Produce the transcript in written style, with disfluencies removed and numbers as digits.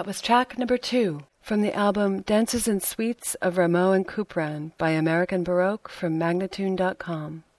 That was track number 2 from the album Dances and Suites of Rameau and Couperin by American Baroque from Magnatune.com.